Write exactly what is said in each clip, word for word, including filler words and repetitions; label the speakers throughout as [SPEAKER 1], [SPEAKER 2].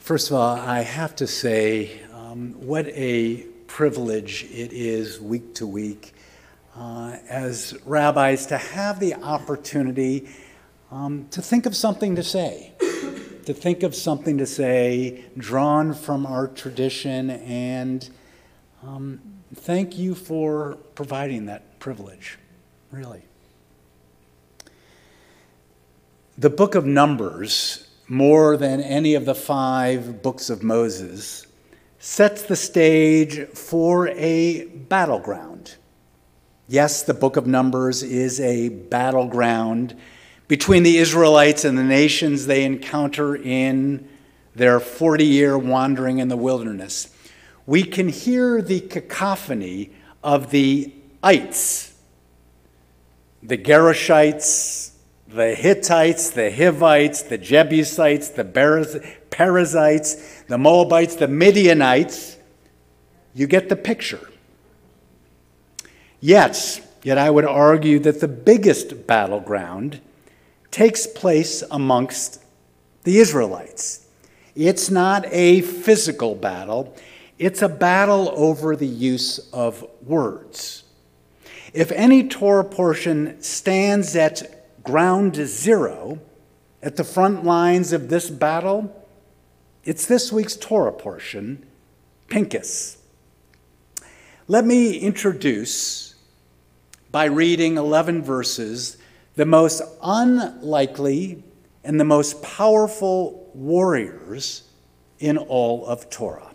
[SPEAKER 1] First of all, I have to say um, what a privilege it is week to week uh, as rabbis to have the opportunity um, to think of something to say, to think of something to say drawn from our tradition, and um, thank you for providing that privilege, really. The book of Numbers, more than any of the five books of Moses, sets the stage for a battleground. Yes, the book of Numbers is a battleground between the Israelites and the nations they encounter in their forty-year wandering in the wilderness. We can hear the cacophony of the ites, the Gerushites, the Hittites, the Hivites, the Jebusites, the Perizzites, the Moabites, the Midianites. You get the picture. Yet, yet I would argue that the biggest battleground takes place amongst the Israelites. It's not a physical battle. It's a battle over the use of words. If any Torah portion stands at ground zero at the front lines of this battle, it's this week's Torah portion, Pinchas. Let me introduce, by reading eleven verses, the most unlikely and the most powerful warriors in all of Torah.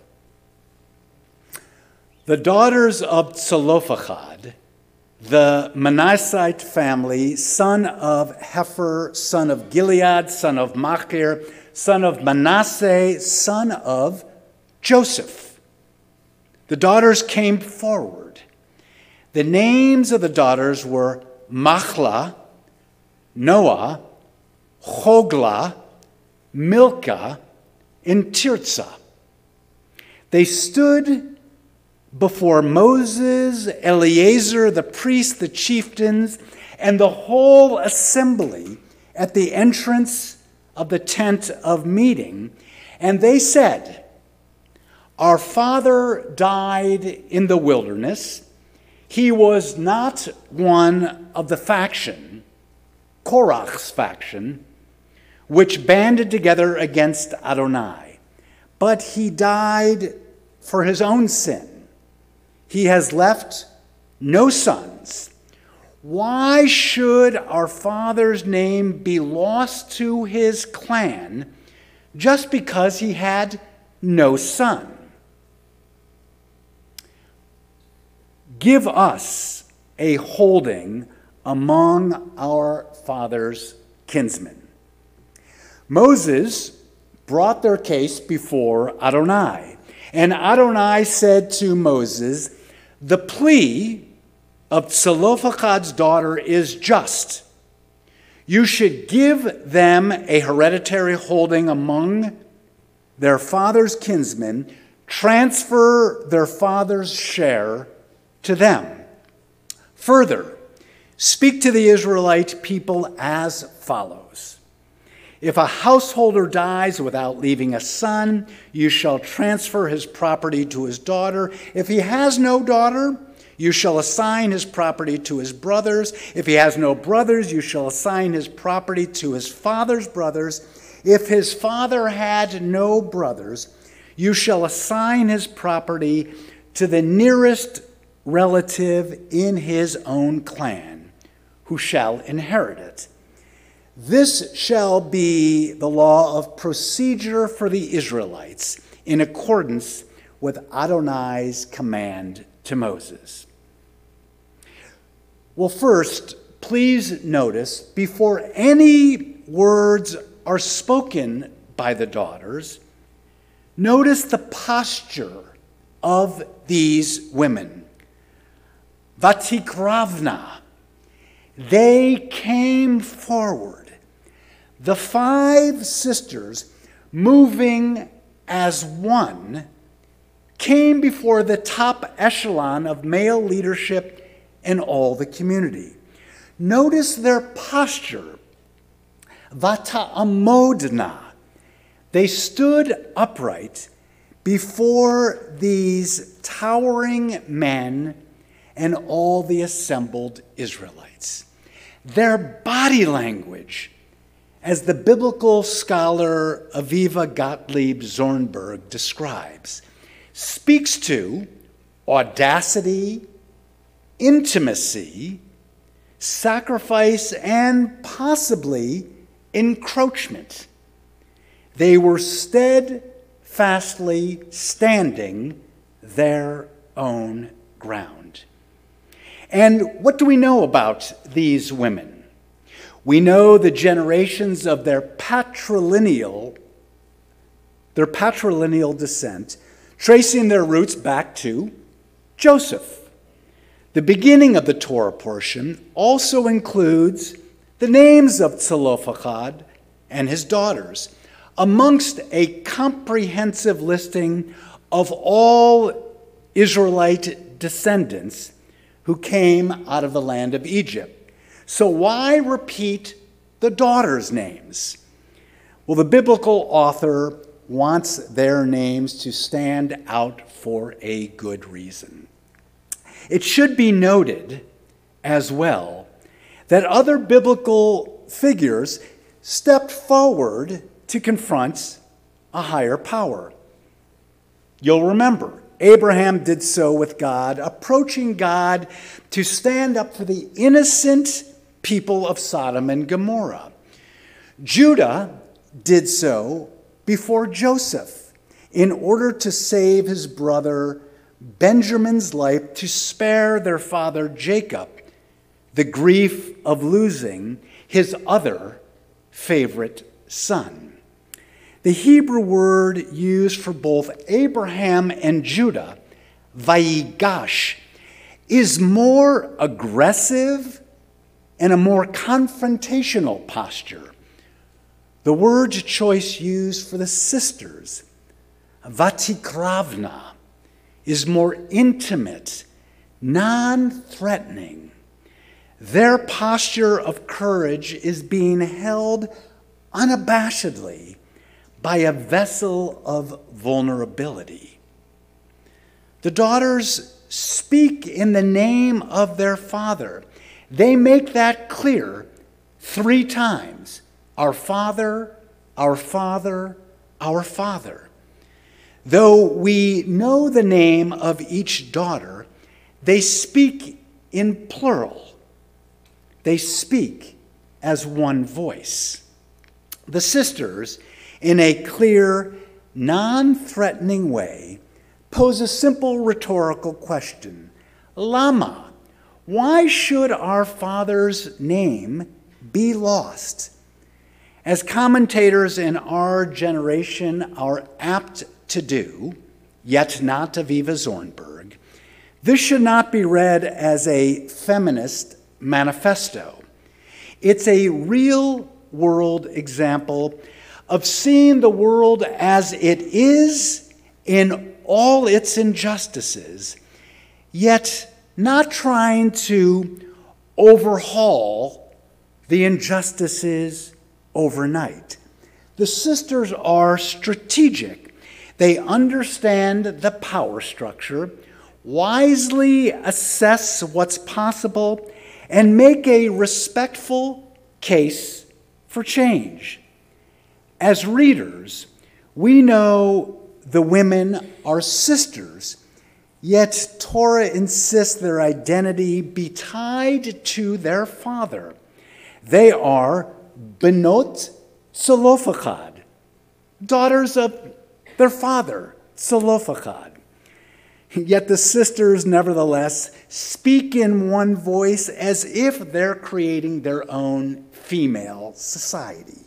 [SPEAKER 1] The daughters of Zelophehad, the Manassite family, son of Hefer, son of Gilead, son of Machir, son of Manasseh, son of Joseph. The daughters came forward. The names of the daughters were Machlah, Noah, Hoglah, Milcah, and Tirzah. They stood before Moses, Eleazar, the priest, the chieftains, and the whole assembly at the entrance of the tent of meeting. And they said, "Our father died in the wilderness. He was not one of the faction, Korach's faction, which banded together against Adonai, but he died for his own sin. He has left no sons. Why should our father's name be lost to his clan just because he had no son? Give us a holding among our father's kinsmen." Moses brought their case before Adonai, and Adonai said to Moses, "The plea of Zelophehad's daughter is just. You should give them a hereditary holding among their father's kinsmen, transfer their father's share to them. Further, speak to the Israelite people as follows. If a householder dies without leaving a son, you shall transfer his property to his daughter. If he has no daughter, you shall assign his property to his brothers. If he has no brothers, you shall assign his property to his father's brothers. If his father had no brothers, you shall assign his property to the nearest relative in his own clan, who shall inherit it. This shall be the law of procedure for the Israelites in accordance with Adonai's command to Moses." Well, first, please notice, before any words are spoken by the daughters, notice the posture of these women. Vatikravna. They came forward. The five sisters, moving as one, came before the top echelon of male leadership in all the community. Notice their posture. Vata amodna. They stood upright before these towering men and all the assembled Israelites. Their body language, as the biblical scholar Aviva Gottlieb Zornberg describes, speaks to audacity, intimacy, sacrifice, and possibly encroachment. They were steadfastly standing their own ground. And what do we know about these women? We know the generations of their patrilineal, their patrilineal descent, tracing their roots back to Joseph. The beginning of the Torah portion also includes the names of Zelophehad and his daughters, amongst a comprehensive listing of all Israelite descendants who came out of the land of Egypt. So why repeat the daughters' names? Well, the biblical author wants their names to stand out for a good reason. It should be noted as well that other biblical figures stepped forward to confront a higher power. You'll remember, Abraham did so with God, approaching God to stand up for the innocent people of Sodom and Gomorrah. Judah did so before Joseph in order to save his brother Benjamin's life, to spare their father Jacob the grief of losing his other favorite son. The Hebrew word used for both Abraham and Judah, vayigash, is more aggressive and a more confrontational posture. The word choice used for the sisters, vatikravna, is more intimate, non-threatening. Their posture of courage is being held unabashedly by a vessel of vulnerability. The daughters speak in the name of their father. They make that clear three times. Our Father, our Father, our Father. Though we know the name of each daughter, they speak in plural. They speak as one voice. The sisters, in a clear, non-threatening way, pose a simple rhetorical question. Lama, why should our father's name be lost? As commentators in our generation are apt to do, yet not Aviva Zornberg, this should not be read as a feminist manifesto. It's a real-world example of seeing the world as it is in all its injustices, yet not trying to overhaul the injustices overnight. The sisters are strategic. They understand the power structure, wisely assess what's possible, and make a respectful case for change. As readers, we know the women are sisters, yet Torah insists their identity be tied to their father. They are Benot Zelophehad, daughters of their father, Zelophehad. Yet the sisters, nevertheless, speak in one voice as if they're creating their own female society.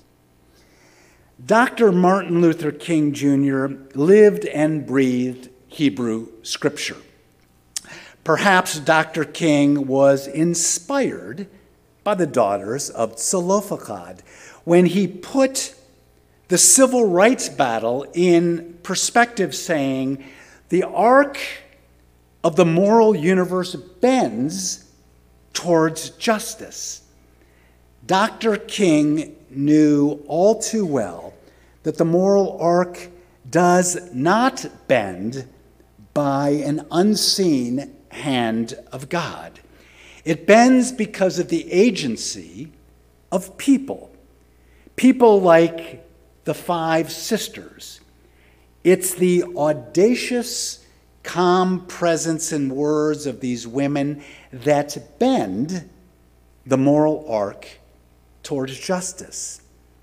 [SPEAKER 1] Doctor Martin Luther King Junior lived and breathed Hebrew scripture. Perhaps Doctor King was inspired by the daughters of Zelophehad when he put the civil rights battle in perspective, saying, the arc of the moral universe bends towards justice. Doctor King knew all too well that the moral arc does not bend by an unseen hand of God. It bends because of the agency of people. People like the five sisters. It's the audacious, calm presence and words of these women that bend the moral arc towards justice.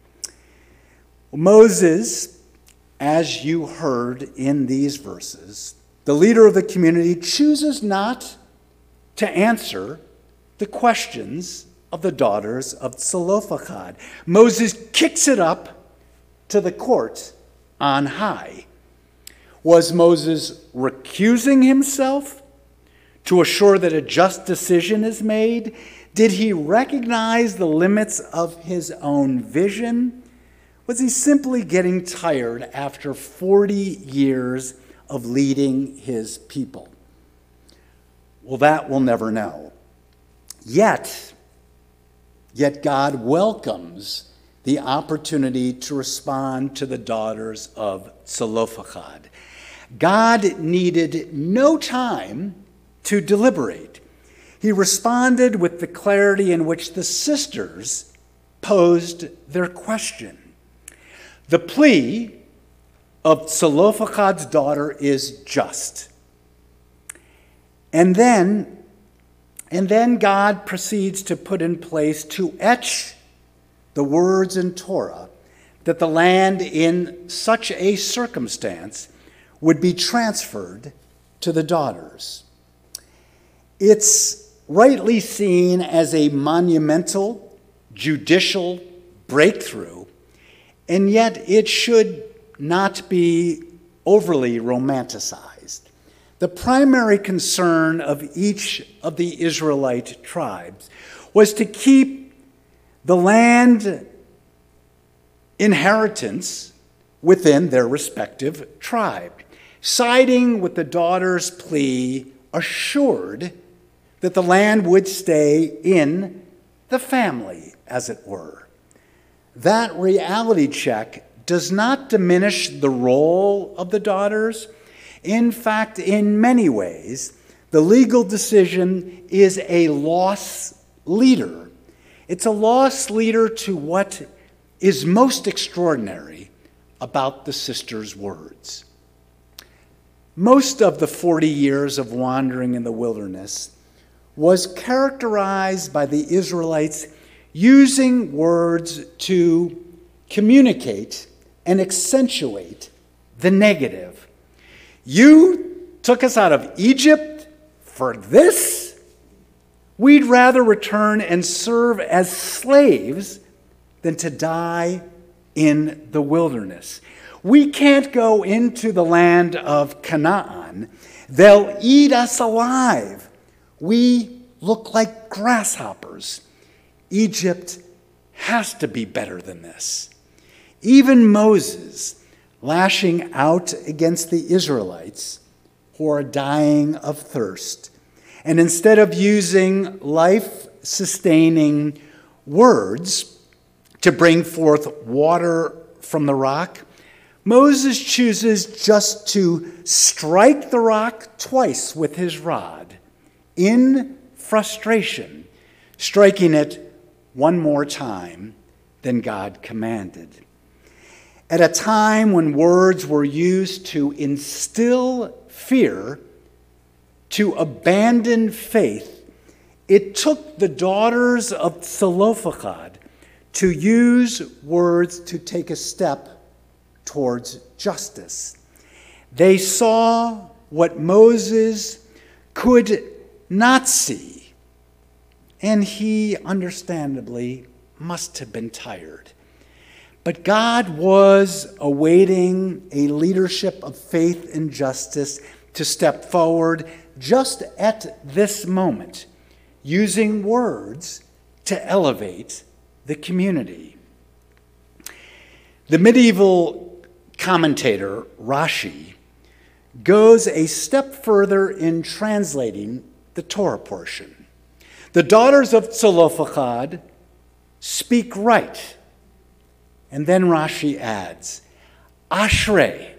[SPEAKER 1] Moses, as you heard in these verses, the leader of the community, chooses not to answer the questions of the daughters of Zelophehad. Moses kicks it up to the court on high. Was Moses recusing himself to assure that a just decision is made? Did he recognize the limits of his own vision? Was he simply getting tired after forty years of leading his people? Well, that we'll never know. Yet, yet God welcomes the opportunity to respond to the daughters of Zelophehad. God needed no time to deliberate. He responded with the clarity in which the sisters posed their question. The plea of Zelophehad's daughter is just. And then, and then God proceeds to put in place to etch the words in Torah that the land in such a circumstance would be transferred to the daughters. It's rightly seen as a monumental judicial breakthrough, and yet it should not be overly romanticized. The primary concern of each of the Israelite tribes was to keep the land inheritance within their respective tribe. Siding with the daughter's plea assured that the land would stay in the family, as it were. That reality check does not diminish the role of the daughters. In fact, in many ways, the legal decision is a loss leader. It's a loss leader to what is most extraordinary about the sisters' words. Most of the forty years of wandering in the wilderness was characterized by the Israelites using words to communicate and accentuate the negative. You took us out of Egypt for this? We'd rather return and serve as slaves than to die in the wilderness. We can't go into the land of Canaan. They'll eat us alive. We look like grasshoppers. Egypt has to be better than this. Even Moses, lashing out against the Israelites who are dying of thirst, and instead of using life-sustaining words to bring forth water from the rock, Moses chooses just to strike the rock twice with his rod in frustration, striking it one more time than God commanded. At a time when words were used to instill fear, to abandon faith, it took the daughters of Zelophehad to use words to take a step towards justice. They saw what Moses could not see, and he understandably must have been tired. But God was awaiting a leadership of faith and justice to step forward just at this moment, using words to elevate the community. The medieval commentator Rashi goes a step further in translating the Torah portion. The daughters of Zelophehad speak right. And then Rashi adds, Ashrei.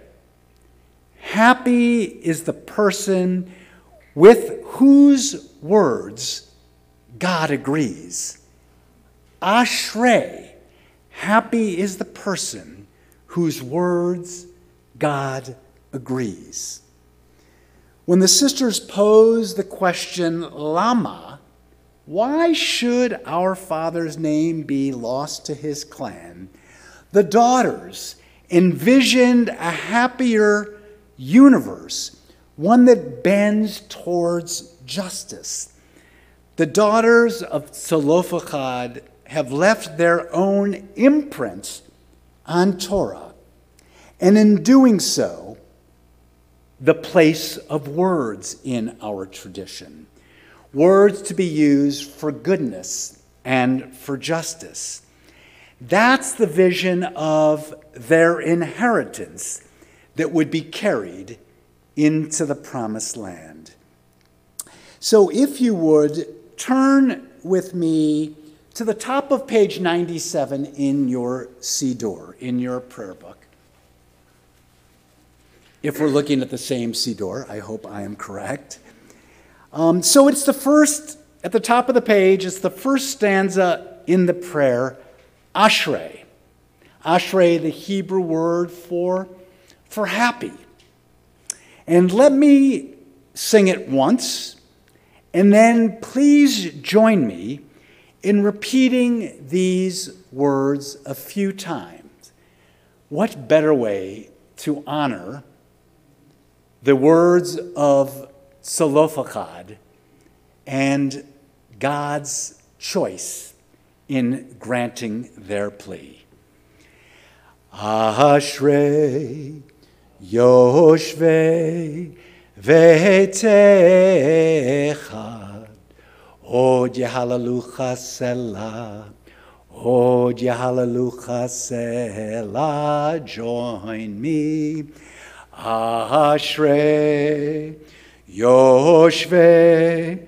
[SPEAKER 1] Happy is the person with whose words God agrees. Ashrei. Happy is the person whose words God agrees. When the sisters pose the question, Lama, why should our father's name be lost to his clan? The daughters envisioned a happier universe, one that bends towards justice. The daughters of Zelophehad have left their own imprints on Torah, and in doing so, the place of words in our tradition. Words to be used for goodness and for justice. That's the vision of their inheritance that would be carried into the promised land. So if you would, turn with me to the top of page ninety-seven in your Siddur, in your prayer book. If we're looking at the same Siddur, I hope I am correct. Um, so it's the first, at the top of the page, it's the first stanza in the prayer, Ashrei. Ashrei, the Hebrew word for, for happy. And let me sing it once, and then please join me in repeating these words a few times. What better way to honor the words of Zelophehad and God's choice in granting their plea. Ashrei Yoshvei Ve'etechad Od Yehalalucha Selah Od Yehalalucha Selah. Join me. Ashrei Yoshvei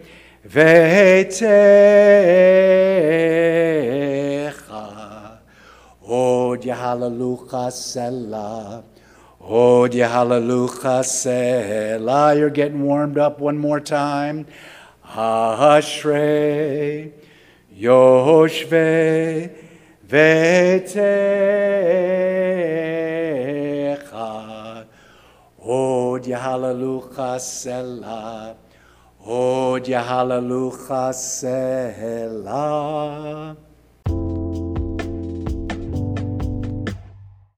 [SPEAKER 1] Ve'etechad Od Yehalalucha Selah Od Yehalalucha Selah. You're getting warmed up one more time. Ashrei Yoshvei Ve'etechad Od Yehalalucha Selah Od Yehalalucha Selah.